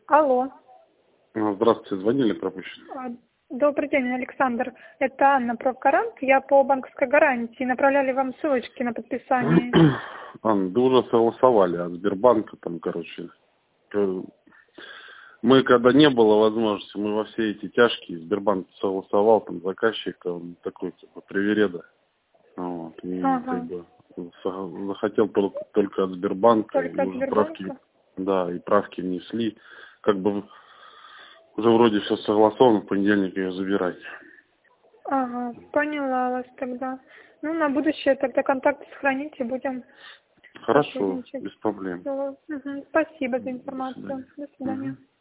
Алло. Здравствуйте, звонили пропущено. Добрый день, Александр. Это Анна, Профгарант. Я по банковской гарантии. Направляли вам ссылочки на подписание. Анна, да уже согласовали от Сбербанка, там, короче. Мы, когда не было возможности, мы во все эти тяжкие, Сбербанк согласовал, там, заказчик, он такой, типа, привереда. Вот, и, как бы, захотел только от Сбербанка, Только и от уже Сбербанка? правки, да, и правки внесли. Как бы, уже вроде все согласовано, в понедельник ее забирать. Ага, поняла вас тогда. Ну, на будущее тогда контакты сохраните, будем Хорошо, сотрудничать. без проблем. Всё. Спасибо за До информацию. свидания. До свидания.